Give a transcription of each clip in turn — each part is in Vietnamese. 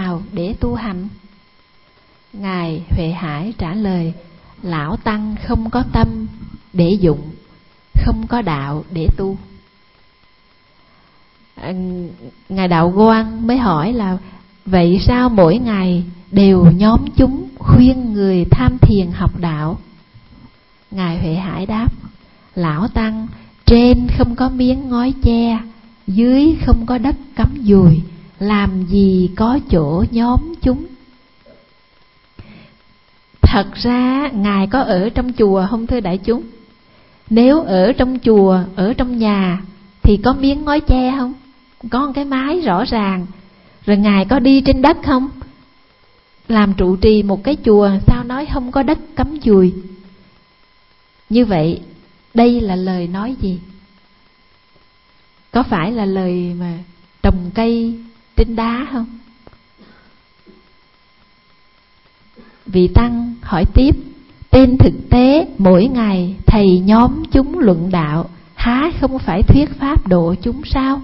nào để tu hành? Ngài Huệ Hải trả lời: lão tăng không có tâm để dụng, không có đạo để tu. Ngài Đạo Quang mới hỏi là vậy sao mỗi ngày đều nhóm chúng khuyên người tham thiền học đạo? Ngài Huệ Hải đáp: lão tăng, trên không có miếng ngói che, dưới không có đất cắm dùi, làm gì có chỗ nhóm chúng. Thật ra Ngài có ở trong chùa không thưa đại chúng? Nếu ở trong chùa, ở trong nhà thì có miếng ngói che không? Có một cái mái rõ ràng. Rồi Ngài có đi trên đất không? Làm trụ trì một cái chùa sao nói không có đất cắm dùi? Như vậy đây là lời nói gì? Có phải là lời mà trồng cây trên đá không? Vị tăng hỏi tiếp: trên thực tế mỗi ngày thầy nhóm chúng luận đạo, há không phải thuyết pháp độ chúng sao?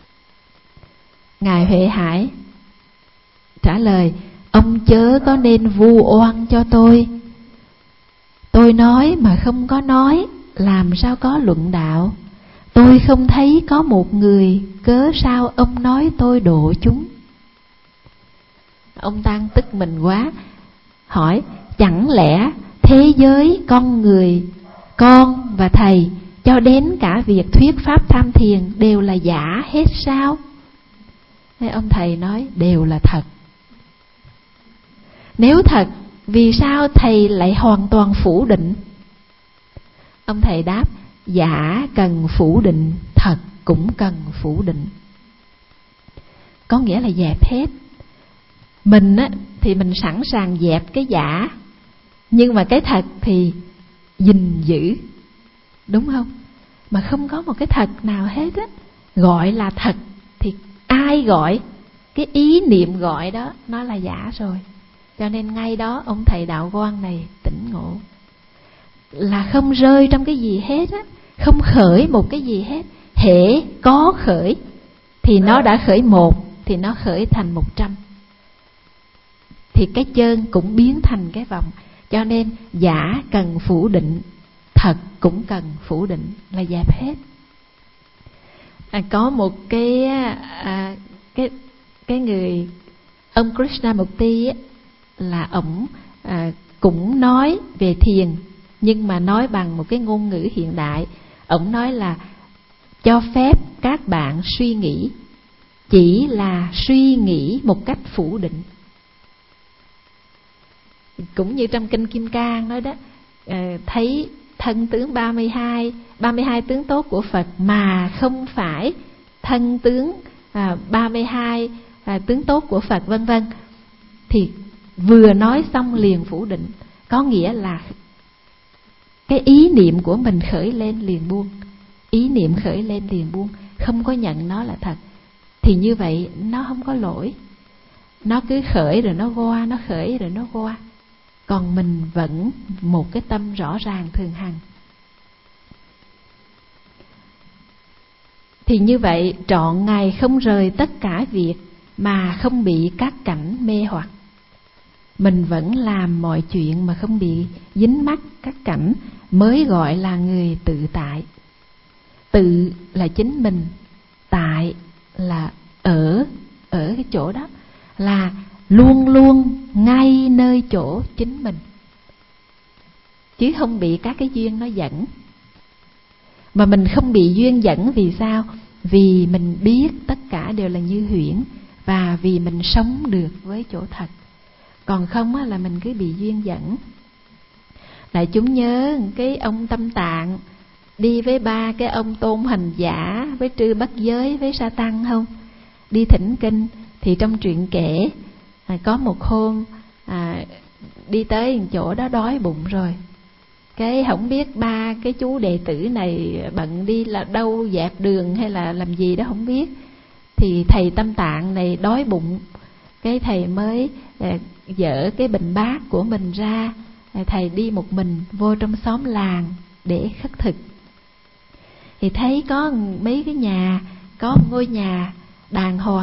Ngài Huệ Hải trả lời: ông chớ có nên vu oan cho tôi. Tôi nói mà không có nói, làm sao có luận đạo? Tôi không thấy có một người, cớ sao ông nói tôi độ chúng? Ông tăng tức mình quá, hỏi: chẳng lẽ thế giới con người, con và thầy, cho đến cả việc thuyết pháp tham thiền đều là giả hết sao? Thế ông thầy nói: đều là thật. Nếu thật, vì sao thầy lại hoàn toàn phủ định? Ông thầy đáp: giả cần phủ định, thật cũng cần phủ định. Có nghĩa là dẹp hết. Mình á, thì mình sẵn sàng dẹp cái giả, nhưng mà cái thật thì gìn giữ, đúng không? Mà không có một cái thật nào hết á. Gọi là thật thì ai gọi? Cái ý niệm gọi đó nó là giả rồi. Cho nên ngay đó ông thầy Đạo Quang này tỉnh ngộ, là không rơi trong cái gì hết á, không khởi một cái gì hết. Hễ có khởi thì nó đã khởi một, thì nó khởi thành 100, thì cái chân cũng biến thành cái vòng. Cho nên giả cần phủ định, thật cũng cần phủ định, là dẹp hết. Có một cái người, ông Krishnamurti á, là ổng cũng nói về thiền, nhưng mà nói bằng một cái ngôn ngữ hiện đại. Ổng nói là cho phép các bạn suy nghĩ, chỉ là suy nghĩ một cách phủ định. Cũng như trong kinh Kim Cang nói đó, thấy thân tướng 32 tướng tốt của Phật mà không phải thân tướng 32 tướng tốt của Phật, vân vân, thì vừa nói xong liền phủ định. Có nghĩa là cái ý niệm của mình khởi lên liền buông, ý niệm khởi lên liền buông, không có nhận nó là thật. Thì như vậy nó không có lỗi. Nó cứ khởi rồi nó qua, nó khởi rồi nó qua. Còn mình vẫn một cái tâm rõ ràng thường hằng. Thì như vậy trọn ngày không rời tất cả việc mà không bị các cảnh mê hoặc. Mình vẫn làm mọi chuyện mà không bị dính mắc các cảnh, mới gọi là người tự tại. Tự là chính mình, tại là ở cái chỗ đó, là luôn luôn ngay nơi chỗ chính mình, chứ không bị các cái duyên nó dẫn. Mà mình không bị duyên dẫn vì sao? Vì mình biết tất cả đều là như huyễn, và vì mình sống được với chỗ thật. Còn không á, là mình cứ bị duyên dẫn. Đại chúng nhớ cái ông Tâm Tạng đi với ba cái ông Tôn Hành Giả, với Trư Bất Giới, với Sa Tăng không? Đi thỉnh kinh. Thì trong truyện kể có một hôm đi tới chỗ đó đói bụng rồi, cái không biết ba cái chú đệ tử này bận đi là đâu dẹp đường hay là làm gì đó không biết. Thì thầy Tâm Tạng này đói bụng, cái thầy mới dỡ cái bình bát của mình ra. Thầy đi một mình vô trong xóm làng để khất thực. Thì thấy có mấy cái nhà, có ngôi nhà đàng hoàng,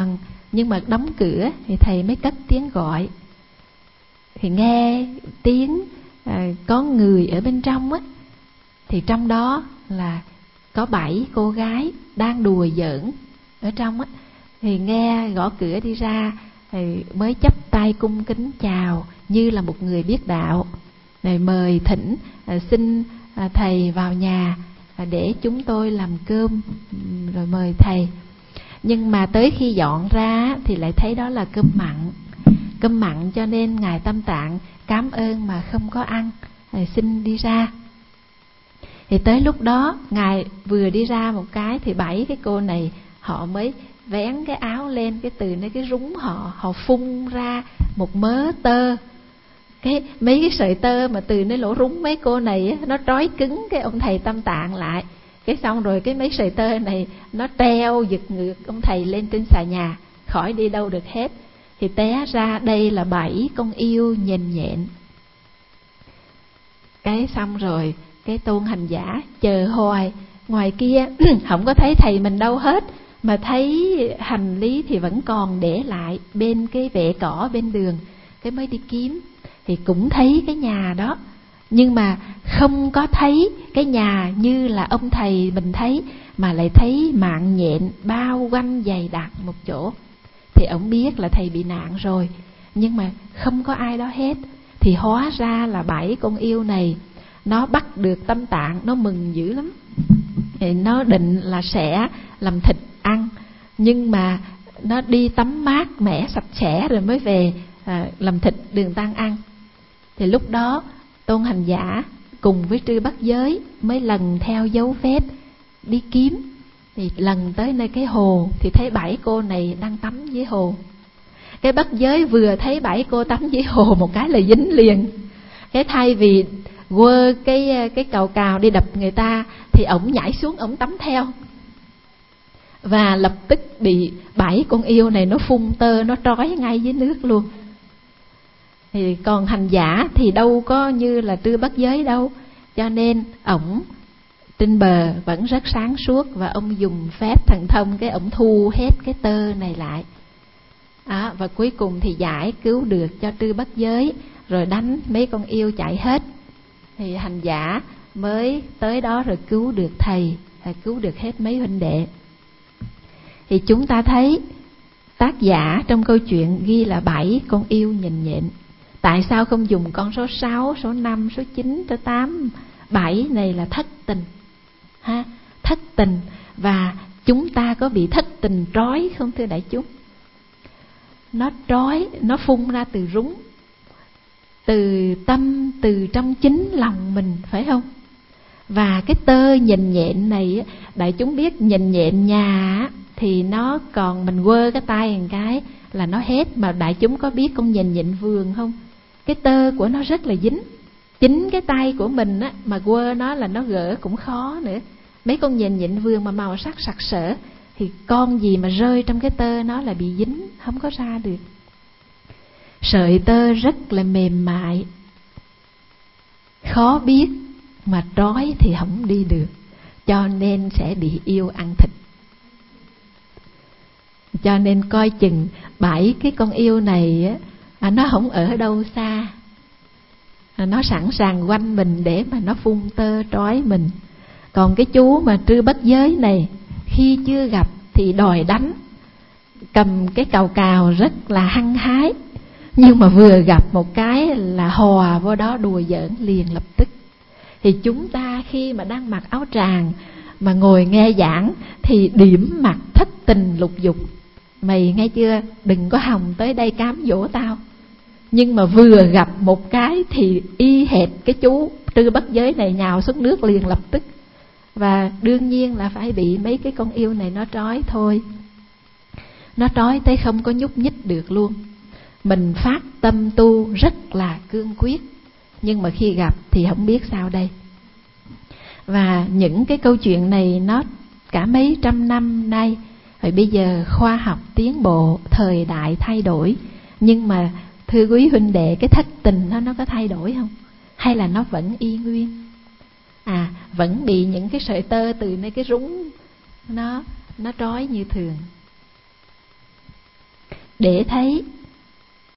nhưng mà đóng cửa thì thầy mới cất tiếng gọi. Thì nghe tiếng có người ở bên trong á, thì trong đó là có 7 cô gái đang đùa giỡn ở trong á. Thì nghe gõ cửa đi ra thì mới chắp tay cung kính chào như là một người biết đạo, rồi mời thỉnh xin thầy vào nhà để chúng tôi làm cơm, rồi mời thầy. Nhưng mà tới khi dọn ra thì lại thấy đó là cơm mặn, cho nên ngài Tam Tạng cảm ơn mà không có ăn, xin đi ra. Thì tới lúc đó ngài vừa đi ra một cái thì 7 cái cô này họ mới vén cái áo lên, cái từ nơi cái rúng họ phun ra một mớ tơ. Mấy cái sợi tơ mà từ nơi lỗ rúng mấy cô này á, nó trói cứng cái ông thầy Tam Tạng lại. Cái xong rồi cái mấy sợi tơ này nó treo giật ngược ông thầy lên trên xà nhà, khỏi đi đâu được hết. Thì té ra đây là 7 con yêu nhện nhện. Cái xong rồi cái tôn hành giả chờ hoài ngoài kia không có thấy thầy mình đâu hết, mà thấy hành lý thì vẫn còn để lại bên cái vệ cỏ bên đường. Cái mới đi kiếm thì cũng thấy cái nhà đó, nhưng mà không có thấy cái nhà như là ông thầy mình thấy, mà lại thấy mạng nhện bao quanh dày đặc một chỗ. Thì ổng biết là thầy bị nạn rồi, nhưng mà không có ai đó hết. Thì hóa ra là 7 con yêu này nó bắt được Tam Tạng, nó mừng dữ lắm. Thì nó định là sẽ làm thịt ăn, nhưng mà nó đi tắm mát mẻ sạch sẽ rồi mới về làm thịt đường tăng ăn. Thì lúc đó tôn hành giả cùng với Trư Bắt Giới mới lần theo dấu vết đi kiếm. Thì lần tới nơi cái hồ thì thấy 7 cô này đang tắm dưới hồ. Cái Bắt Giới vừa thấy 7 cô tắm dưới hồ một cái là dính liền. Cái thay vì quơ cái cào cào đi đập người ta thì ổng nhảy xuống ổng tắm theo. Và lập tức bị 7 con yêu này nó phun tơ, nó trói ngay dưới nước luôn. Thì còn hành giả thì đâu có như là Trư Bắt Giới đâu, cho nên ổng trên bờ vẫn rất sáng suốt, và ông dùng phép thần thông, cái ổng thu hết cái tơ này lại. Và cuối cùng thì giải cứu được cho Trư Bắt Giới, rồi đánh mấy con yêu chạy hết. Thì hành giả mới tới đó rồi cứu được thầy, cứu được hết mấy huynh đệ. Thì chúng ta thấy tác giả trong câu chuyện ghi là 7 con yêu nhện nhện. Tại sao không dùng con số 6, số 5, số 9, số 8? 7 này là thất tình ha, thất tình. Và chúng ta có bị thất tình trói không thưa đại chúng? Nó trói, nó phun ra từ rúng, từ tâm, từ trong chính lòng mình, phải không? Và cái tơ nhện nhện này, đại chúng biết nhện nhện nhà thì nó còn mình quơ cái tay một cái là nó hết. Mà đại chúng có biết con nhện nhện vườn không? Cái tơ của nó rất là dính. Chính cái tay của mình á, mà quơ nó là nó gỡ cũng khó nữa. Mấy con nhện nhện vườn mà màu sắc sặc sỡ thì con gì mà rơi trong cái tơ nó là bị dính, không có ra được. Sợi tơ rất là mềm mại, khó biết, mà trói thì không đi được, cho nên sẽ bị yêu ăn thịt. Cho nên coi chừng 7 cái con yêu này á, nó không ở đâu xa, nó sẵn sàng quanh mình để mà nó phun tơ trói mình. Còn cái chú mà Trư Bắt Giới này, khi chưa gặp thì đòi đánh, cầm cái cào cào rất là hăng hái, nhưng mà vừa gặp một cái là hòa vô đó đùa giỡn liền lập tức. Thì chúng ta khi mà đang mặc áo tràng mà ngồi nghe giảng thì điểm mặt thất tình lục dục, mày nghe chưa, đừng có hòng tới đây cám dỗ tao. Nhưng mà vừa gặp một cái thì y hệt cái chú Trư Bắt Giới này nhào xuống nước liền lập tức. Và đương nhiên là phải bị mấy cái con yêu này nó trói thôi. Nó trói tới không có nhúc nhích được luôn. Mình phát tâm tu rất là cương quyết, nhưng mà khi gặp thì không biết sao đây. Và những cái câu chuyện này nó cả mấy trăm năm nay, rồi bây giờ khoa học tiến bộ, thời đại thay đổi, nhưng mà thưa quý huynh đệ, cái thất tình nó có thay đổi không? Hay là nó vẫn y nguyên? Vẫn bị những cái sợi tơ từ nơi cái rúng nó trói như thường. để thấy